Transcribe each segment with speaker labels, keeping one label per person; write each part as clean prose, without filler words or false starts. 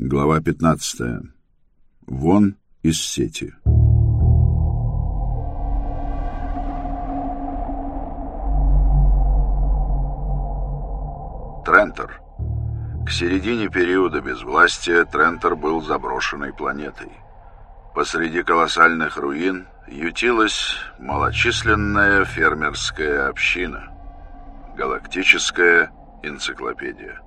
Speaker 1: Глава 15. Вон из сети. Трентор. К середине периода безвластия Трентор был заброшенной планетой. Посреди колоссальных руин ютилась малочисленная фермерская община. Галактическая энциклопедия.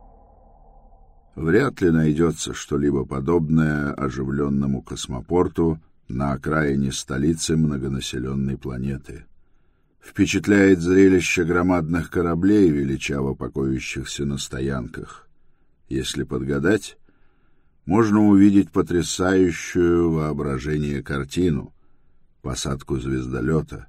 Speaker 1: Вряд ли найдется что-либо подобное оживленному космопорту на окраине столицы многонаселенной планеты. Впечатляет зрелище громадных кораблей, величаво покоящихся на стоянках. Если подгадать, можно увидеть потрясающую воображение картину — посадку звездолета.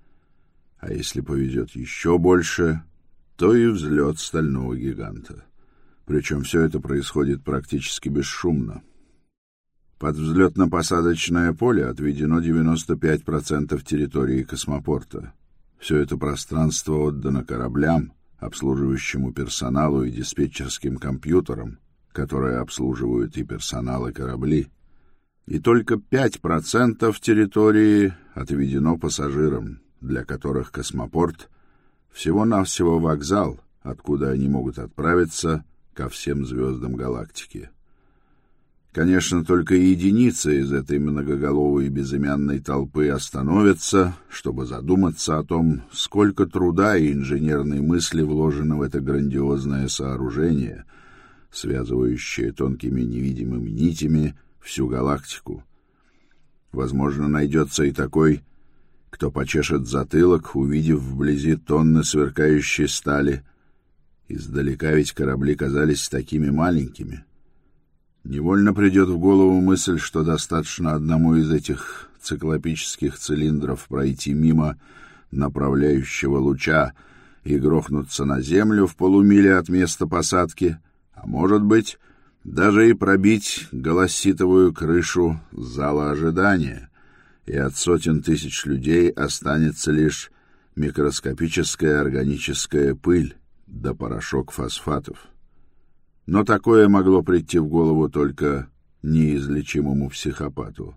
Speaker 1: А если повезет еще больше, то и взлет стального гиганта. Причем все это происходит практически бесшумно. Под взлетно-посадочное поле отведено 95% территории космопорта. Все это пространство отдано кораблям, обслуживающему персоналу и диспетчерским компьютерам, которые обслуживают и персонал, и корабли. И только 5% территории отведено пассажирам, для которых космопорт — всего-навсего вокзал, откуда они могут отправиться ко всем звездам галактики. Конечно, только единицы из этой многоголовой безымянной толпы остановятся, чтобы задуматься о том, сколько труда и инженерной мысли вложено в это грандиозное сооружение, связывающее тонкими невидимыми нитями всю галактику. Возможно, найдется и такой, кто почешет затылок, увидев вблизи тонны сверкающей стали. Издалека ведь корабли казались такими маленькими. Невольно придет в голову мысль, что достаточно одному из этих циклопических цилиндров пройти мимо направляющего луча и грохнуться на землю в полумиле от места посадки, а может быть, даже и пробить голоситовую крышу зала ожидания, и от сотен тысяч людей останется лишь микроскопическая органическая пыль да порошок фосфатов. Но такое могло прийти в голову только неизлечимому психопату.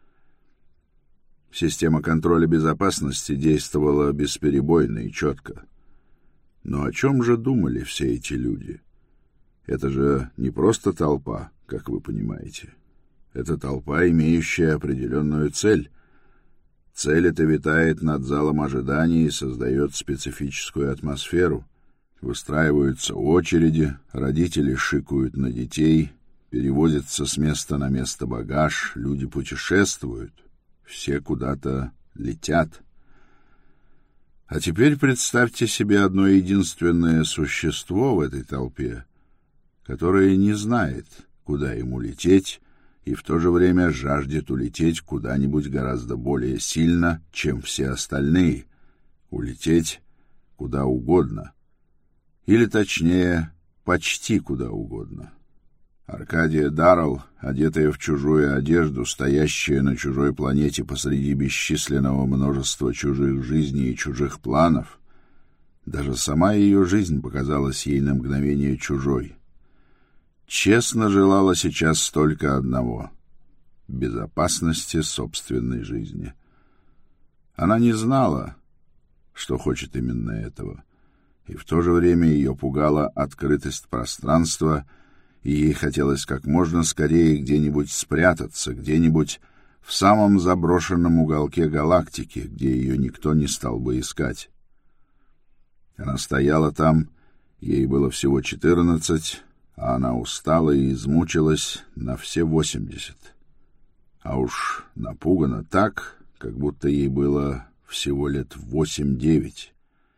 Speaker 1: Система контроля безопасности действовала бесперебойно и четко. Но о чем же думали все эти люди? Это же не просто толпа, как вы понимаете. Это толпа, имеющая определенную цель. Цель эта витает над залом ожидания и создает специфическую атмосферу. Выстраиваются очереди, родители шикают на детей, перевозится с места на место багаж, люди путешествуют, все куда-то летят. А теперь представьте себе одно единственное существо в этой толпе, которое не знает, куда ему лететь, и в то же время жаждет улететь куда-нибудь гораздо более сильно, чем все остальные, улететь куда угодно. Или, точнее, почти куда угодно. Аркадия Даррелл, одетая в чужую одежду, стоящая на чужой планете посреди бесчисленного множества чужих жизней и чужих планов, даже сама ее жизнь показалась ей на мгновение чужой. Честно желала сейчас только одного — безопасности собственной жизни. Она не знала, что хочет именно этого. И в то же время ее пугала открытость пространства, и ей хотелось как можно скорее где-нибудь спрятаться, где-нибудь в самом заброшенном уголке галактики, где ее никто не стал бы искать. Она стояла там, ей было всего 14, а она устала и измучилась на все 80. А уж напугана так, как будто ей было всего лет 8-9.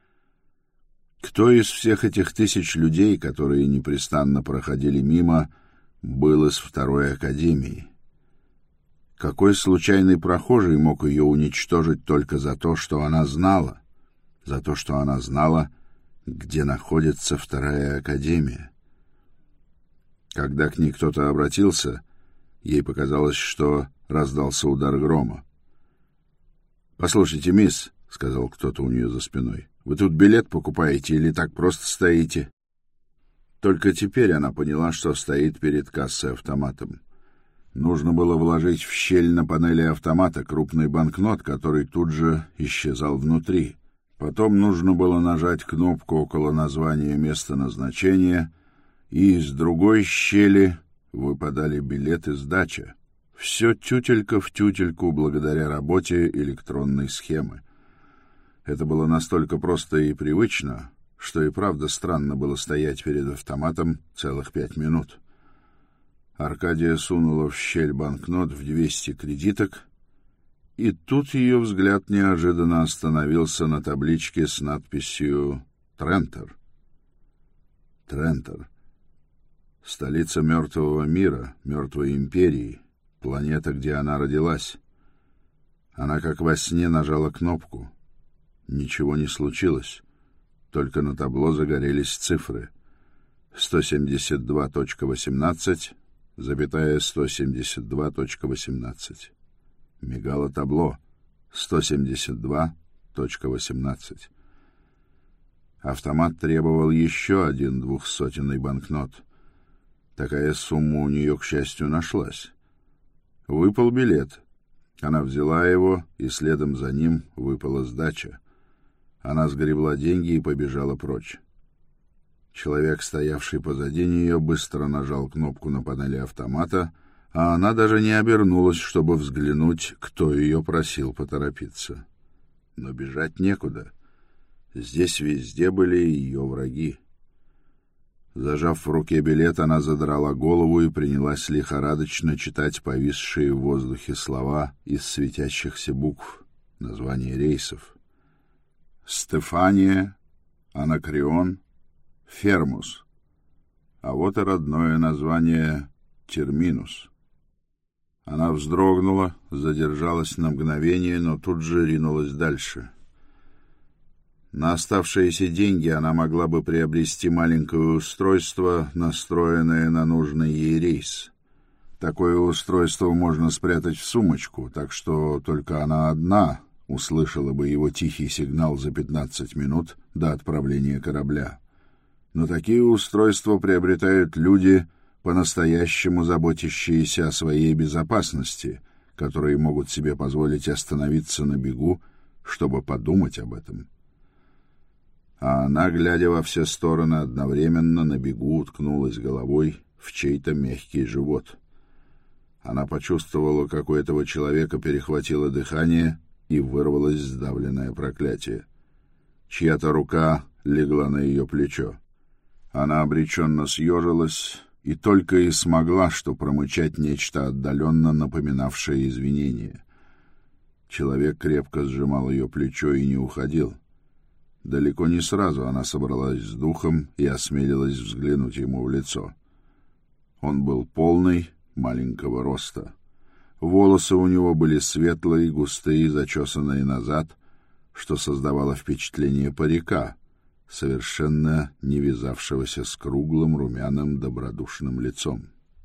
Speaker 1: Кто из всех этих тысяч людей, которые непрестанно проходили мимо, был из второй академии? Какой случайный прохожий мог ее уничтожить только за то, что она знала? За то, что она знала, где находится вторая академия? Когда к ней кто-то обратился, ей показалось, что раздался удар грома. «Послушайте, мисс», — сказал кто-то у нее за спиной, — «вы тут билет покупаете или так просто стоите?» Только теперь она поняла, что стоит перед кассой-автоматом. Нужно было вложить в щель на панели автомата крупный банкнот, который тут же исчезал внутри. Потом нужно было нажать кнопку около названия места назначения, и из другой щели выпадали билеты сдача. Все тютелька в тютельку благодаря работе электронной схемы. Это было настолько просто и привычно, что и правда странно было стоять перед автоматом целых 5 минут. Аркадия сунула в щель банкнот в 200 кредиток, и тут ее взгляд неожиданно остановился на табличке с надписью «Трентер». Трентер. Столица мертвого мира, мертвой империи, планета, где она родилась. Она как во сне нажала кнопку. Ничего не случилось, только на табло загорелись цифры. 172.18, запятая 172.18. Мигало табло. 172.18. Автомат требовал еще один 200-ный банкнот. Такая сумма у нее, к счастью, нашлась. Выпал билет. Она взяла его, и следом за ним выпала сдача. Она сгребла деньги и побежала прочь. Человек, стоявший позади нее, быстро нажал кнопку на панели автомата, а она даже не обернулась, чтобы взглянуть, кто ее просил поторопиться. Но бежать некуда. Здесь везде были ее враги. Зажав в руке билет, она задрала голову и принялась лихорадочно читать повисшие в воздухе слова из светящихся букв, названия рейсов. Стефания, Анакреон, Фермус. А вот и родное название Терминус. Она вздрогнула, задержалась на мгновение, но тут же ринулась дальше. На оставшиеся деньги она могла бы приобрести маленькое устройство, настроенное на нужный ей рейс. Такое устройство можно спрятать в сумочку, так что только она одна услышала бы его тихий сигнал за 15 минут до отправления корабля. Но такие устройства приобретают люди, по-настоящему заботящиеся о своей безопасности, которые могут себе позволить остановиться на бегу, чтобы подумать об этом. А она, глядя во все стороны одновременно, на бегу уткнулась головой в чей-то мягкий живот. Она почувствовала, как у этого человека перехватило дыхание и вырвалось сдавленное проклятие. Чья-то рука легла на ее плечо. Она обреченно съежилась и только и смогла что промычать нечто отдаленно напоминавшее извинение. Человек крепко сжимал ее плечо и не уходил. Далеко не сразу она собралась с духом и осмелилась взглянуть ему в лицо. Он был полный, маленького роста. Волосы у него были светлые, густые, зачесанные назад, что создавало впечатление парика, совершенно не вязавшегося с круглым, румяным, добродушным лицом.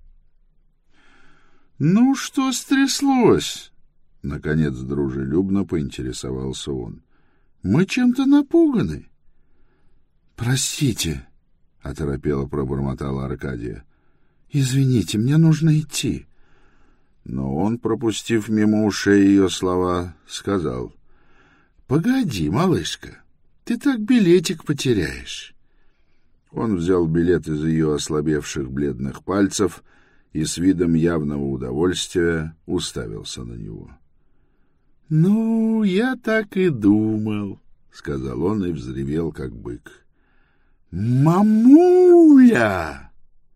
Speaker 1: «Ну, что стряслось?» — наконец дружелюбно поинтересовался он. «Мы чем-то напуганы». «Простите», — оторопело пробормотала Аркадия. «Извините, мне нужно идти». Но он, пропустив мимо ушей ее слова, сказал: «Погоди, малышка, ты так билетик потеряешь». Он взял билет из ее ослабевших бледных пальцев и с видом явного удовольствия уставился на него. «Ну, я так и думал», — сказал он и взревел, как бык. «Мамуля!»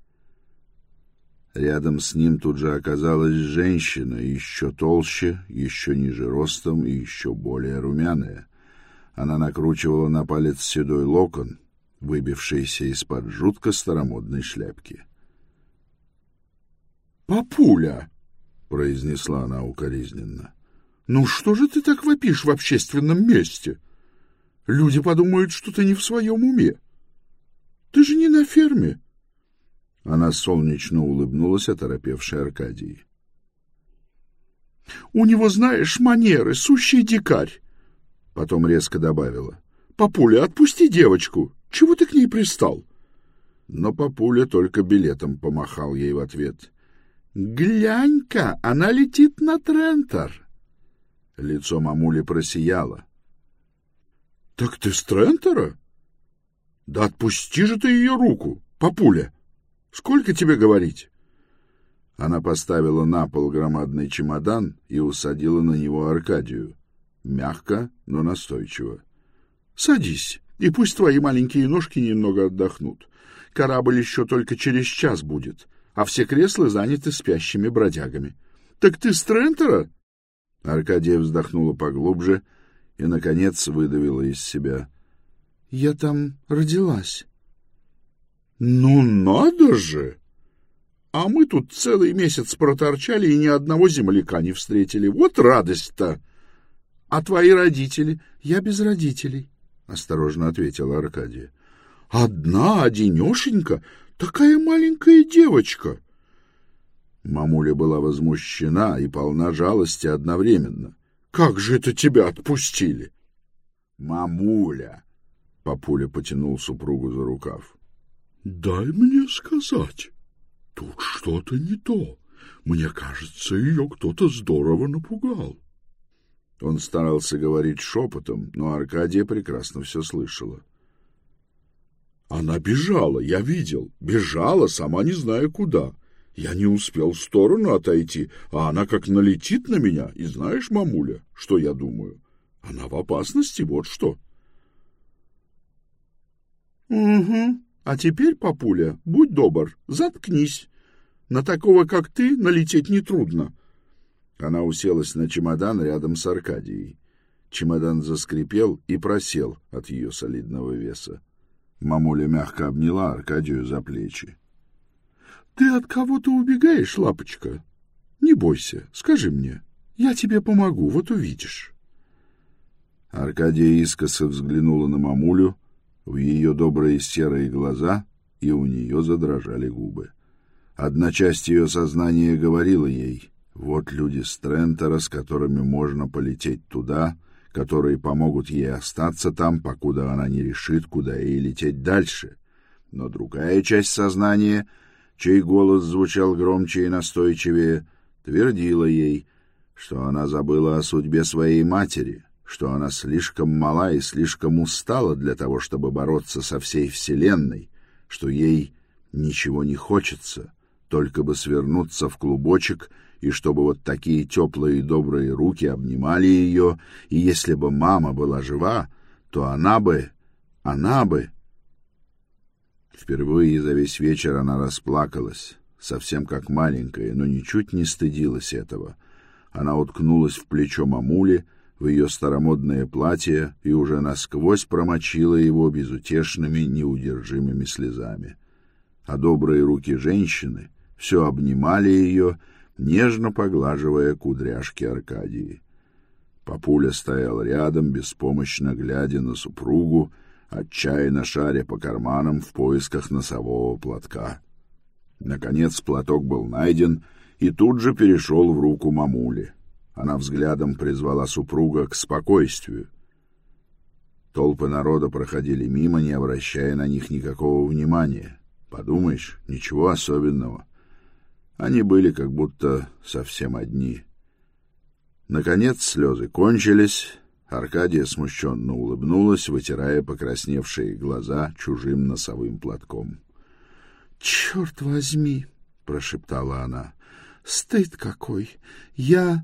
Speaker 1: Рядом с ним тут же оказалась женщина, еще толще, еще ниже ростом и еще более румяная. Она накручивала на палец седой локон, выбившийся из-под жутко старомодной шляпки. «Папуля!» — произнесла она укоризненно. «Ну что же ты так вопишь в общественном месте? Люди подумают, что ты не в своем уме. Ты же не на ферме». Она солнечно улыбнулась оторопевшей Аркадии. «У него, знаешь, манеры, сущий дикарь». Потом резко добавила: «Папуля, отпусти девочку. Чего ты к ней пристал?» Но папуля только билетом помахал ей в ответ. «Глянь-ка, она летит на Трентор!» Лицо мамули просияло. «Так ты с Трентора? Да отпусти же ты ее руку, папуля! Сколько тебе говорить?» Она поставила на пол громадный чемодан и усадила на него Аркадию. Мягко, но настойчиво. «Садись, и пусть твои маленькие ножки немного отдохнут. Корабль еще только через час будет, а все кресла заняты спящими бродягами. Так ты с Трентора?» Аркадия вздохнула поглубже и, наконец, выдавила из себя. «Я там родилась». «Ну надо же! А мы тут целый месяц проторчали и ни одного земляка не встретили. Вот радость-то! А твои родители?» «Я без родителей», — осторожно ответила Аркадия. «Одна, одинешенька, такая маленькая девочка». Мамуля была возмущена и полна жалости одновременно. «Как же это тебя отпустили?» «Мамуля!» — папуля потянул супругу за рукав. «Дай мне сказать. Тут что-то не то. Мне кажется, ее кто-то здорово напугал». Он старался говорить шепотом, но Аркадия прекрасно все слышала. «Она бежала, я видел. Бежала, сама не зная куда. Я не успел в сторону отойти, а она как налетит на меня. И знаешь, мамуля, что я думаю? Она в опасности, вот что». «Угу. А теперь, папуля, будь добр, заткнись. На такого, как ты, налететь нетрудно». Она уселась на чемодан рядом с Аркадией. Чемодан заскрипел и просел от ее солидного веса. Мамуля мягко обняла Аркадию за плечи. «Ты от кого-то убегаешь, лапочка? Не бойся, скажи мне. Я тебе помогу, вот увидишь». Аркадия искоса взглянула на мамулю, в ее добрые серые глаза, и у нее задрожали губы. Одна часть ее сознания говорила ей: вот люди с Трентора, с которыми можно полететь туда, которые помогут ей остаться там, покуда она не решит, куда ей лететь дальше. Но другая часть сознания, чей голос звучал громче и настойчивее, твердила ей, что она забыла о судьбе своей матери, что она слишком мала и слишком устала для того, чтобы бороться со всей вселенной, что ей ничего не хочется, только бы свернуться в клубочек, и чтобы вот такие теплые и добрые руки обнимали ее, и если бы мама была жива, то она бы... Впервые за весь вечер она расплакалась, совсем как маленькая, но ничуть не стыдилась этого. Она уткнулась в плечо мамули, в ее старомодное платье, и уже насквозь промочила его безутешными, неудержимыми слезами. А добрые руки женщины все обнимали ее, нежно поглаживая кудряшки Аркадии. Папуля стоял рядом, беспомощно глядя на супругу, отчаянно шаря по карманам в поисках носового платка. Наконец платок был найден и тут же перешел в руку мамули. Она взглядом призвала супруга к спокойствию. Толпы народа проходили мимо, не обращая на них никакого внимания. Подумаешь, ничего особенного. Они были как будто совсем одни. Наконец слезы кончились. Аркадия смущенно улыбнулась, вытирая покрасневшие глаза чужим носовым платком. — Черт возьми! — прошептала она. — Стыд какой! Я...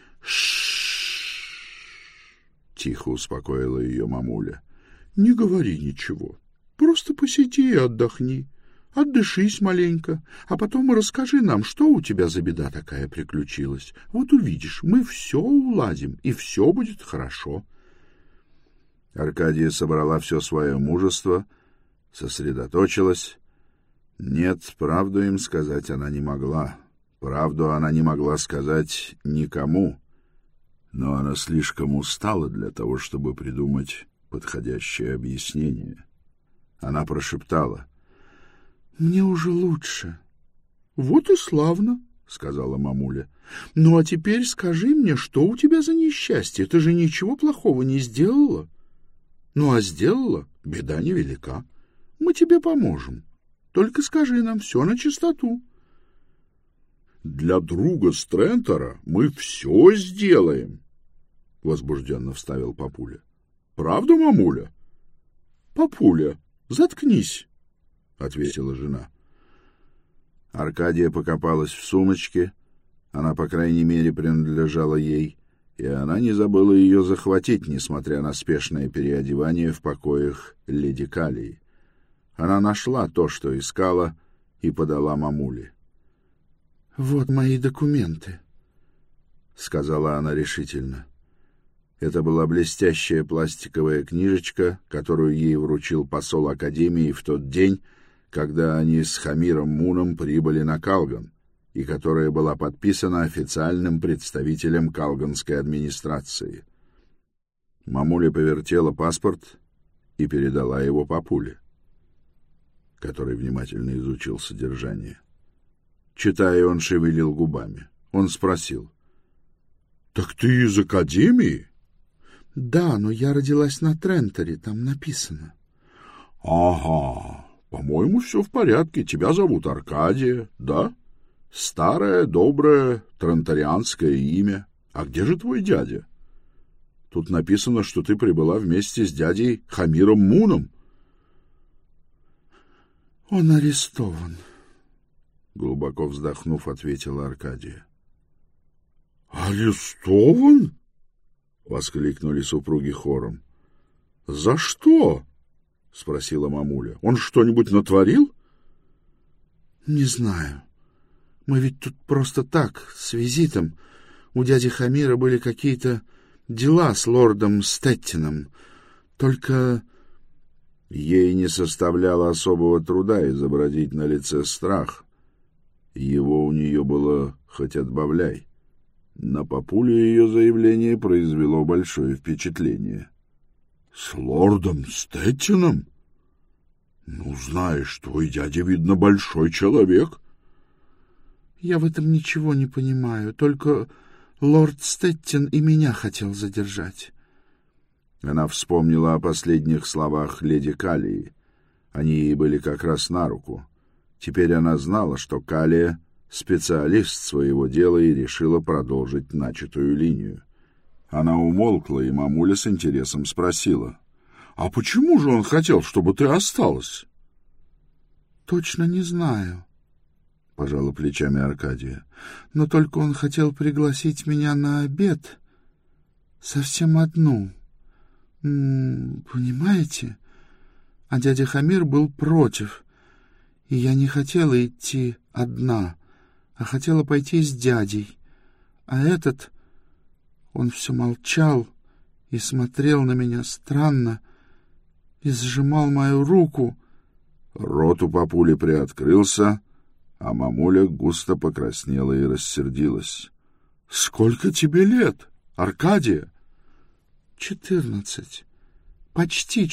Speaker 1: — тихо успокоила ее мамуля. — Не говори ничего. Просто посиди и отдохни. Отдышись маленько, а потом расскажи нам, что у тебя за беда такая приключилась. Вот увидишь, мы все уладим, и все будет хорошо. Аркадия собрала все свое мужество, сосредоточилась. Нет, правду им сказать она не могла. Правду она не могла сказать никому. Но она слишком устала для того, чтобы придумать подходящее объяснение. Она прошептала: «Мне уже лучше». «Вот и славно», — сказала мамуля. «Ну, а теперь скажи мне, что у тебя за несчастье? Ты же ничего плохого не сделала». «Ну, а сделала, беда невелика. Мы тебе поможем». Только скажи нам все на чистоту. — Для друга Стрентера мы все сделаем, — возбужденно вставил папуля. — Правда, мамуля? — Папуля, заткнись, — ответила жена. Аркадия покопалась в сумочке. Она, по крайней мере, принадлежала ей, и она не забыла ее захватить, несмотря на спешное переодевание в покоях леди Калии. Она нашла то, что искала, и подала мамуле. — Вот мои документы, — сказала она решительно. Это была блестящая пластиковая книжечка, которую ей вручил посол Академии в тот день, когда они с Хамиром Муном прибыли на Калган, и которая была подписана официальным представителем калганской администрации. Мамуля повертела паспорт и передала его папуле, который внимательно изучил содержание. Читая, он шевелил губами. Он спросил: — Так ты из Академии? — Да, но я родилась на Тренторе, там написано. — Ага, по-моему, все в порядке. Тебя зовут Аркадия, да? Старое, доброе, трентарианское имя. А где же твой дядя? Тут написано, что ты прибыла вместе с дядей Хамиром Муном. — Он арестован, — глубоко вздохнув, ответила Аркадия. — Арестован? — воскликнули супруги хором. — За что? — спросила мамуля. — Он что-нибудь натворил? — Не знаю. Мы ведь тут просто так, с визитом. У дяди Хамира были какие-то дела с лордом Стэттином. Только... Ей не составляло особого труда изобразить на лице страх. Его у нее было хоть отбавляй. На папулю ее заявление произвело большое впечатление. — С лордом Стэттином? Ну, знаешь, твой дядя, видно, большой человек. — Я в этом ничего не понимаю, только лорд Стэттин и меня хотел задержать. Она вспомнила о последних словах леди Калии. Они ей были как раз на руку. Теперь она знала, что Калия — специалист своего дела, и решила продолжить начатую линию. Она умолкла, и мамуля с интересом спросила: — А почему же он хотел, чтобы ты осталась? — Точно не знаю, — пожала плечами Аркадия. — Но только он хотел пригласить меня на обед. Совсем одну. Понимаете? А дядя Хамир был против, и я не хотела идти одна, а хотела пойти с дядей. А этот... Он все молчал и смотрел на меня странно и сжимал мою руку. Рот у папули приоткрылся, а мамуля густо покраснела и рассердилась. — Сколько тебе лет, Аркадия? — 14. Почти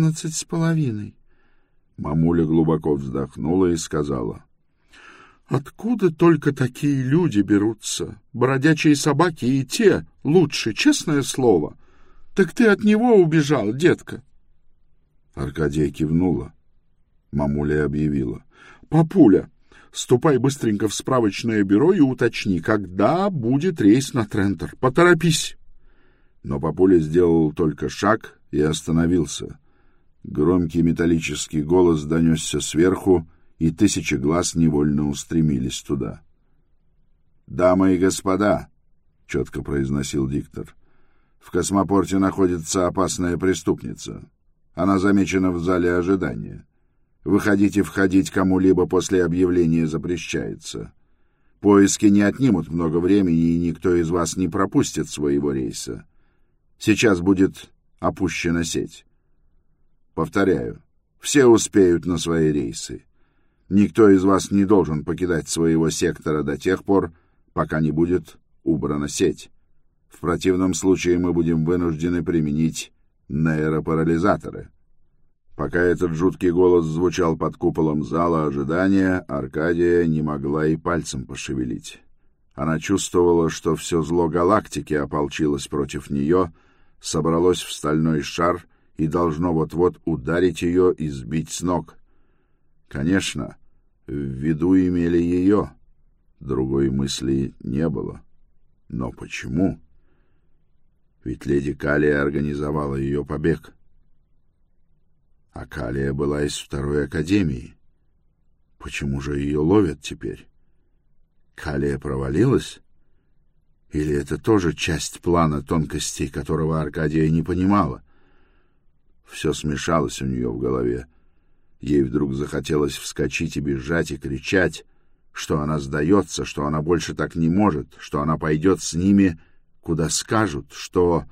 Speaker 1: 14,5. Мамуля глубоко вздохнула и сказала: — Откуда только такие люди берутся? Бродячие собаки и те лучше, честное слово. Так ты от него убежал, детка? Аркадия кивнула. Мамуля объявила: — Папуля, ступай быстренько в справочное бюро и уточни, когда будет рейс на Трентор. Поторопись. Но папуля сделал только шаг и остановился. Громкий металлический голос донесся сверху, и 1000 глаз невольно устремились туда. — Дамы и господа, — четко произносил диктор, — в космопорте находится опасная преступница. Она замечена в зале ожидания. Выходить и входить кому-либо после объявления запрещается. Поиски не отнимут много времени, и никто из вас не пропустит своего рейса. Сейчас будет опущена сеть. Повторяю, все успеют на свои рейсы. Никто из вас не должен покидать своего сектора до тех пор, пока не будет убрана сеть. В противном случае мы будем вынуждены применить нейропарализаторы. Пока этот жуткий голос звучал под куполом зала ожидания, Аркадия не могла и пальцем пошевелить. Она чувствовала, что все зло галактики ополчилось против нее, собралось в стальной шар и должно вот-вот ударить ее и сбить с ног. Конечно, в виду имели ее. Другой мысли не было. Но почему? Ведь леди Калия организовала ее побег. А Калия была из второй академии. Почему же ее ловят теперь? Калия провалилась? Или это тоже часть плана, тонкостей которого Аркадия не понимала? Все смешалось у нее в голове. Ей вдруг захотелось вскочить и бежать, и кричать, что она сдается, что она больше так не может, что она пойдет с ними, куда скажут, что...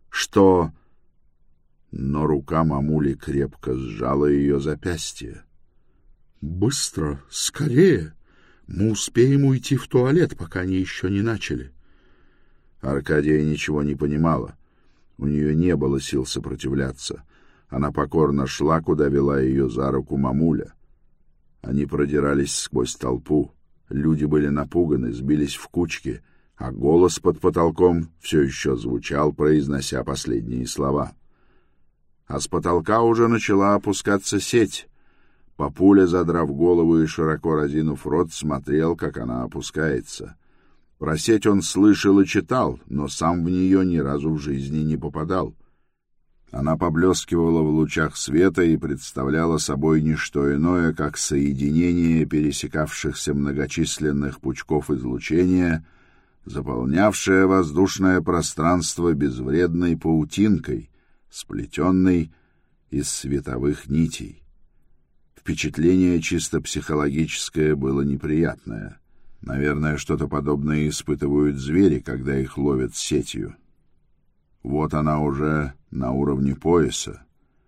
Speaker 1: Но рука мамули крепко сжала ее запястье. «Быстро, скорее! Мы успеем уйти в туалет, пока они еще не начали». Аркадия ничего не понимала. У нее не было сил сопротивляться. Она покорно шла, куда вела ее за руку мамуля. Они продирались сквозь толпу. Люди были напуганы, сбились в кучки, а голос под потолком все еще звучал, произнося последние слова. А с потолка уже начала опускаться сеть. Папуля, задрав голову и широко разинув рот, смотрел, как она опускается. Про сеть он слышал и читал, но сам в нее ни разу в жизни не попадал. Она поблескивала в лучах света и представляла собой не что иное, как соединение пересекавшихся многочисленных пучков излучения, заполнявшее воздушное пространство безвредной паутинкой, сплетенной из световых нитей. Впечатление чисто психологическое было неприятное. Наверное, что-то подобное испытывают звери, когда их ловят сетью. Вот она уже на уровне пояса.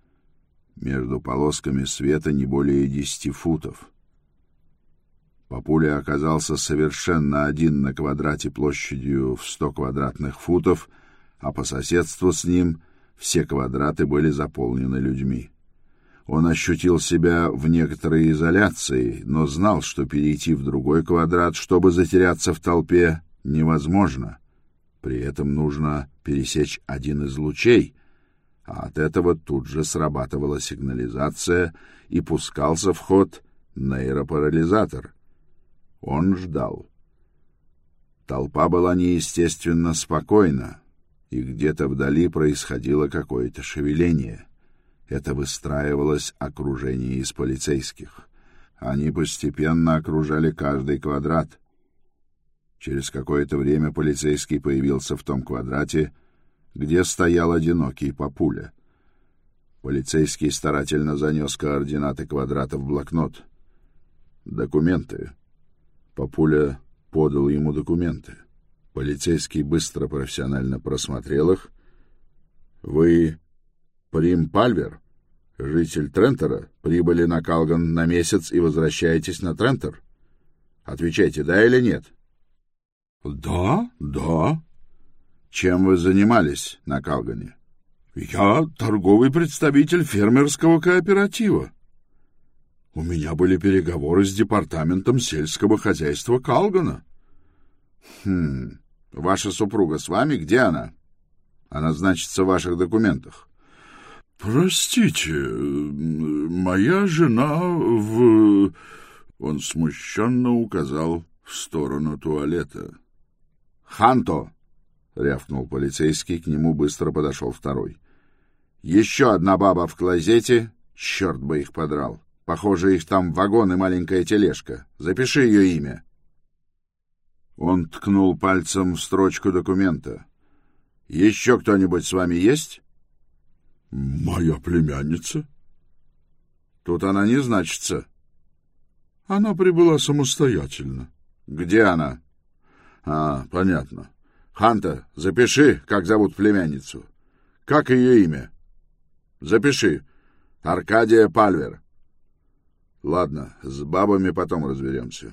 Speaker 1: Между полосками света не более 10 футов. Папуля оказался совершенно один на квадрате площадью в 100 квадратных футов, а по соседству с ним все квадраты были заполнены людьми. Он ощутил себя в некоторой изоляции, но знал, что перейти в другой квадрат, чтобы затеряться в толпе, невозможно. При этом нужно пересечь один из лучей, а от этого тут же срабатывала сигнализация и пускался в ход нейропарализатор. Он ждал. Толпа была неестественно спокойна, и где-то вдали происходило какое-то шевеление. Это выстраивалось окружение из полицейских. Они постепенно окружали каждый квадрат. Через какое-то время полицейский появился в том квадрате, где стоял одинокий Папуля. Полицейский старательно занес координаты квадрата в блокнот. «Документы». Папуля подал ему документы. Полицейский быстро профессионально просмотрел их. «Вы Прим Пальвер, житель Трентера, прибыли на Калган на месяц и возвращаетесь на Трентер? Отвечайте, да или нет?» «Да, да». «Чем вы занимались на Калгане?» «Я торговый представитель фермерского кооператива. У меня были переговоры с департаментом сельского хозяйства Калгана». Ваша супруга с вами? Где она? Она значится в ваших документах». «Простите, моя жена в...» Он смущенно указал в сторону туалета. «Ханто!» — рявкнул полицейский, к нему быстро подошел второй. «Еще одна баба в клозете, черт бы их подрал. Похоже, их там вагон и маленькая тележка. Запиши ее имя». Он ткнул пальцем в строчку документа. «Еще кто-нибудь с вами есть?» «Моя племянница». «Тут она не значится». «Она прибыла самостоятельно». «Где она?» Понятно. Ханта, запиши, как зовут племянницу. Как ее имя?» «Запиши. Аркадия Пальвер». «Ладно, с бабами потом разберемся».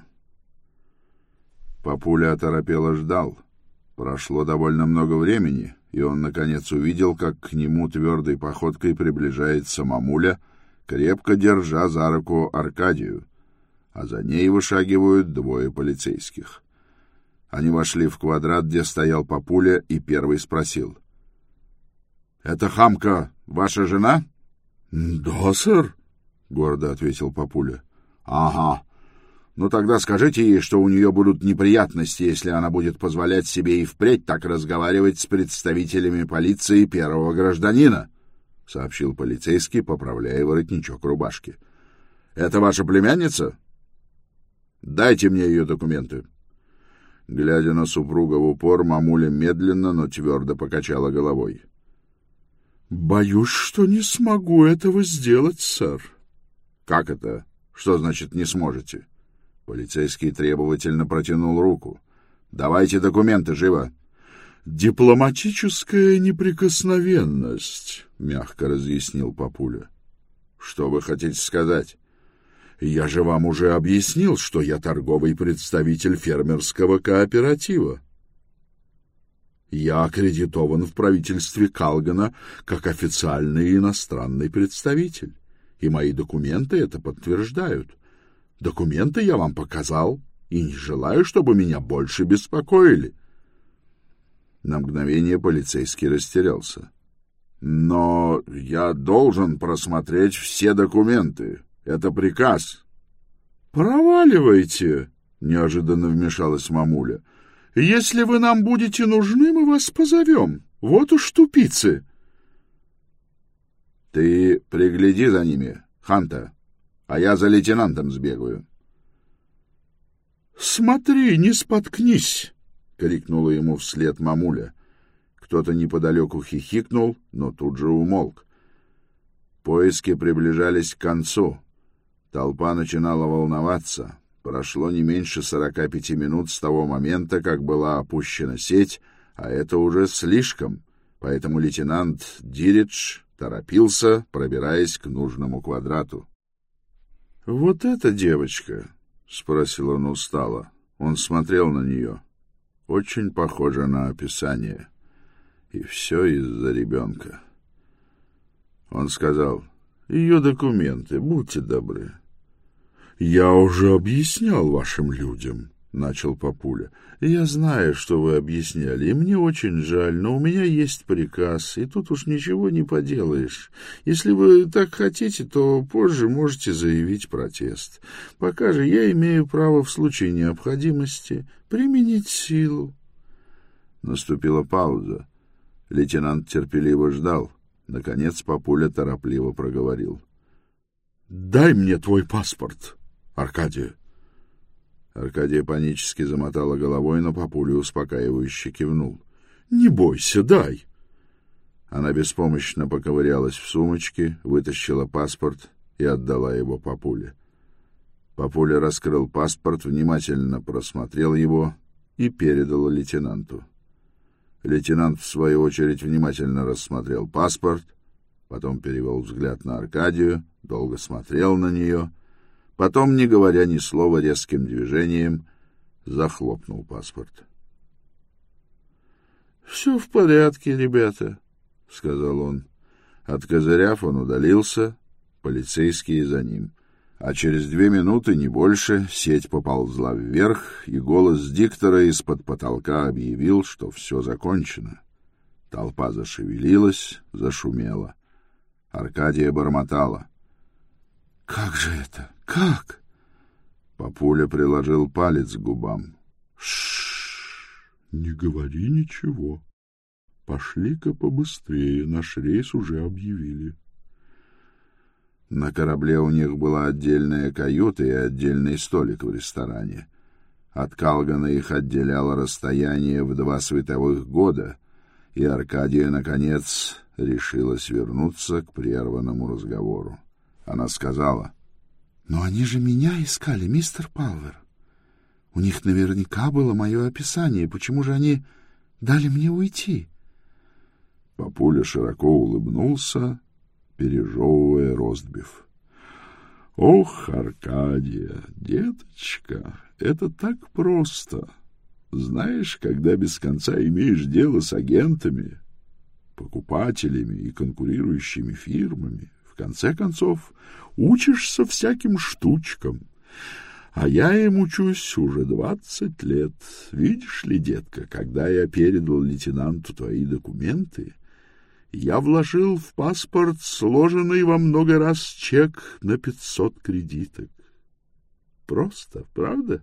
Speaker 1: Папуля оторопело ждал. Прошло довольно много времени, и он, наконец, увидел, как к нему твердой походкой приближается мамуля, крепко держа за руку Аркадию, а за ней вышагивают двое полицейских. Они вошли в квадрат, где стоял Папуля, и первый спросил. «Это хамка ваша жена?» «Да, сэр», — гордо ответил Папуля. Ага. Ну тогда скажите ей, что у нее будут неприятности, если она будет позволять себе и впредь так разговаривать с представителями полиции первого гражданина, — сообщил полицейский, поправляя воротничок рубашки. — Это ваша племянница? Дайте мне ее документы. Глядя на супруга в упор, мамуля медленно, но твердо покачала головой. — Боюсь, что не смогу этого сделать, сэр. — Как это? Что значит «не сможете»? Полицейский требовательно протянул руку. — Давайте документы, живо! — Дипломатическая неприкосновенность, — мягко разъяснил папуля. — Что вы хотите сказать? — Я же вам уже объяснил, что я торговый представитель фермерского кооператива. Я аккредитован в правительстве Калгана как официальный иностранный представитель, и мои документы это подтверждают. Документы я вам показал, и не желаю, чтобы меня больше беспокоили. На мгновение полицейский растерялся. — Но я должен просмотреть все документы. Это приказ. — Проваливайте, — неожиданно вмешалась мамуля. — Если вы нам будете нужны, мы вас позовем. Вот уж тупицы. — Ты пригляди за ними, Ханта, а я за лейтенантом сбегаю. — Смотри, не споткнись, — крикнула ему вслед мамуля. Кто-то неподалеку хихикнул, но тут же умолк. Поиски приближались к концу. Толпа начинала волноваться. Прошло не меньше 45 минут с того момента, как была опущена сеть, а это уже слишком, поэтому лейтенант Диридж торопился, пробираясь к нужному квадрату. — Вот эта девочка? — спросил он устало. Он смотрел на нее. Очень похоже на описание. И все из-за ребенка. Он сказал: «Ее документы, будьте добры». «Я уже объяснял вашим людям», — начал папуля. «Я знаю, что вы объясняли, и мне очень жаль, но у меня есть приказ, и тут уж ничего не поделаешь. Если вы так хотите, то позже можете заявить протест. Пока же я имею право в случае необходимости применить силу». Наступила пауза. Лейтенант терпеливо ждал. Наконец папуля торопливо проговорил: «Дай мне твой паспорт, Аркадия». Аркадия панически замотала головой, но папуля успокаивающе кивнул. «Не бойся, дай». Она беспомощно поковырялась в сумочке, вытащила паспорт и отдала его папуле. Папуля раскрыл паспорт, внимательно просмотрел его и передал лейтенанту. Лейтенант, в свою очередь, внимательно рассмотрел паспорт, потом перевел взгляд на Аркадию, долго смотрел на нее, потом, не говоря ни слова, резким движением захлопнул паспорт. «Все в порядке, ребята», — сказал он. Откозыряв, он удалился, полицейские за ним. А через 2 минуты, не больше, сеть поползла вверх, и голос диктора из-под потолка объявил, что все закончено. Толпа зашевелилась, зашумела. Аркадия бормотала: «Как же это? Как?» Папуля приложил палец к губам. «Ш-ш-ш! Не говори ничего. Пошли-ка побыстрее, наш рейс уже объявили». На корабле у них была отдельная каюта и отдельный столик в ресторане. От Калгана их отделяло расстояние в 2 световых года, и Аркадия, наконец, решилась вернуться к прерванному разговору. Она сказала: «Но они же меня искали, мистер Палвер. У них наверняка было мое описание. Почему же они дали мне уйти?» Папуля широко улыбнулся, пережевывая ростбиф. «Ох, Аркадия, деточка, это так просто. Знаешь, когда без конца имеешь дело с агентами, покупателями и конкурирующими фирмами, в конце концов учишься всяким штучкам. А я им учусь уже 20 лет. Видишь ли, детка, когда я передал лейтенанту твои документы, я вложил в паспорт сложенный во много раз чек на 500 кредиток. просто, правда?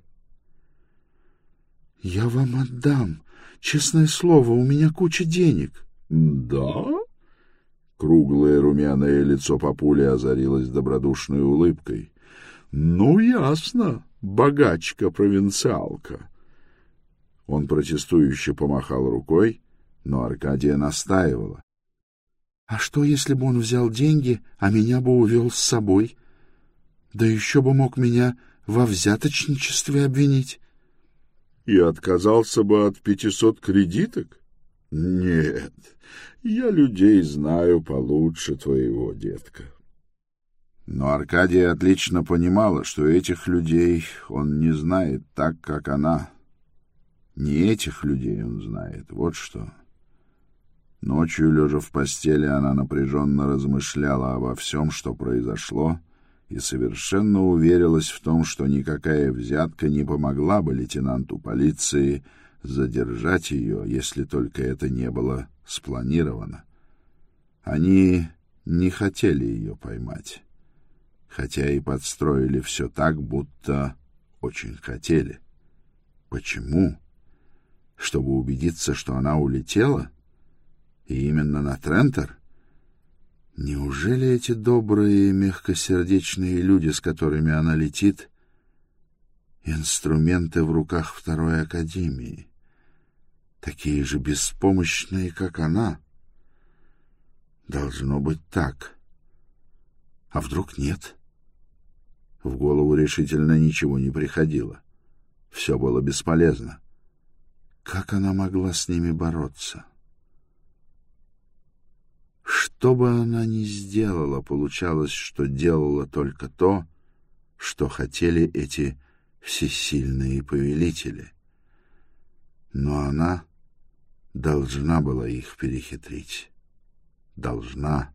Speaker 2: Я вам отдам. Честное слово, у меня куча денег.
Speaker 1: Да? Круглое румяное лицо папули озарилось добродушной улыбкой. Ну, ясно, богачка-провинциалка. Он протестующе помахал рукой, но Аркадия настаивала.
Speaker 2: А что, если бы он взял деньги, а меня бы увел с собой? Да еще бы мог меня во взяточничестве обвинить.
Speaker 1: И отказался бы от 500 кредиток? Нет, я людей знаю получше твоего, детка. Но Аркадия отлично понимала, что этих людей он не знает так, как она. Не этих людей он знает, вот что. Ночью, лежа в постели, она напряженно размышляла обо всем, что произошло, и совершенно уверилась в том, что никакая взятка не помогла бы лейтенанту полиции задержать ее, если только это не было спланировано. Они не хотели ее поймать, хотя и подстроили все так, будто очень хотели. Почему? Чтобы убедиться, что она улетела? И именно на Трентер? Неужели эти добрые, мягкосердечные люди, с которыми она летит, инструменты в руках Второй Академии, такие же беспомощные, как она? Должно быть так. А вдруг нет? В голову решительно ничего не приходило. Все было бесполезно. Как она могла с ними бороться? Что бы она ни сделала, получалось, что делала только то, что хотели эти всесильные повелители. Но она должна была их перехитрить. Должна.